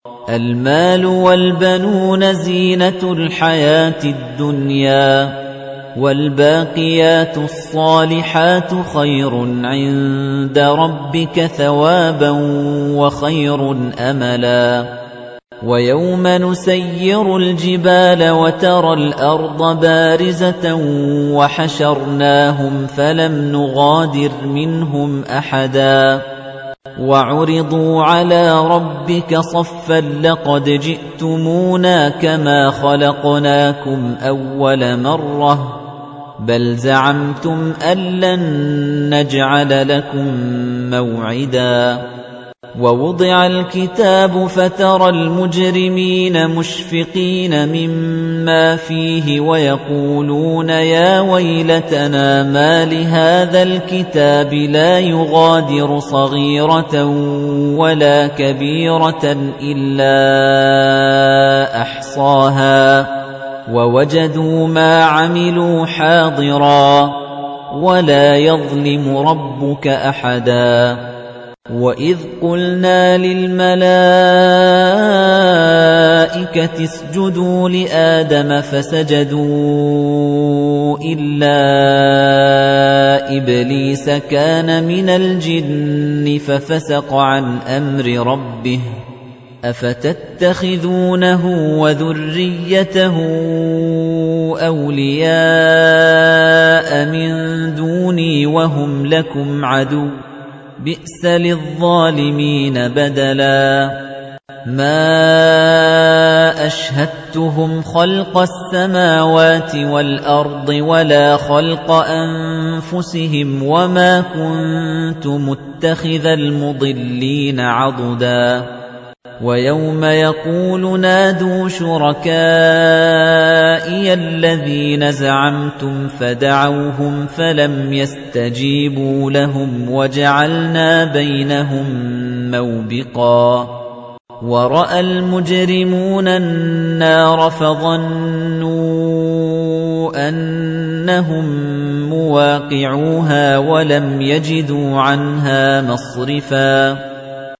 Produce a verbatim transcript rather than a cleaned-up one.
الْمَالُ وَالْبَنُونَ زِينَةُ الْحَيَاةِ الدُّنْيَا ۖ وَالْبَاقِيَاتُ الصَّالِحَاتُ خَيْرٌ عِندَ رَبِّكَ ثَوَابًا وَخَيْرٌ أَمَلًا وَيَوْمَ نُسَيِّرُ الْجِبَالَ وَتَرَى الْأَرْضَ بَارِزَةً وَحَشَرْنَاهُمْ فَلَمْ نُغَادِرْ مِنْهُمْ أَحَدًا وَعُرِضُوا عَلَى رَبِّكَ صَفًّا لَّقَدْ جِئْتُمُونَا كَمَا خَلَقْنَاكُمْ أَوَّلَ مَرَّةٍ بَلْ زَعَمْتُمْ أَن لَّن نَّجْعَلَ لَكُم مَّوْعِدًا وَوُضِعَ الْكِتَابُ فَتَرَى الْمُجْرِمِينَ مُشْفِقِينَ مِمَّا فِيهِ وَيَقُولُونَ يَا وَيْلَتَنَا مَا لِهَٰذَا الْكِتَابِ لَا يُغَادِرُ صَغِيرَةً وَلَا كَبِيرَةً إِلَّا أَحْصَاهَا وَوَجَدُوا مَا عَمِلُوا حَاضِرًا وَلَا يَظْلِمُ رَبُّكَ أَحَدًا وَإِذْ قُلْنَا لِلْمَلَائِكَةِ اسْجُدُوا لِآدَمَ فَسَجَدُوا إِلَّا إِبْلِيسَ كَانَ مِنَ الْجِنِّ فَفَسَقَ عَنْ أَمْرِ رَبِّهِ أَفَتَتَّخِذُونَهُ وَذُرِّيَّتَهُ أَوْلِيَاءَ مِن دُونِي وَهُمْ لَكُمْ عَدُوٌّ ۚ بِئْسَ لِلظَّالِمِينَ بَدَلًا مَا أَشْهَدتُّهُمْ خَلْقَ السَّمَاوَاتِ وَالْأَرْضِ وَلَا خَلْقَ أَنفُسِهِمْ وَمَا كُنتُ مُتَّخِذَ الْمُضِلِّينَ عَضُدًا وَيَوْمَ يَقُولُ نَادُوا شُرَكَائِيَ الَّذِينَ زَعَمْتُمْ فَدَعَوْهُمْ فَلَمْ يَسْتَجِيبُوا لَهُمْ وَجَعَلْنَا بَيْنَهُم مَّوْبِقًا وَرَأَى الْمُجْرِمُونَ النَّارَ فَظَنُّوا أَنَّهُم مُّوَاقِعُوهَا وَلَمْ يَجِدُوا عَنْهَا مَصْرِفًا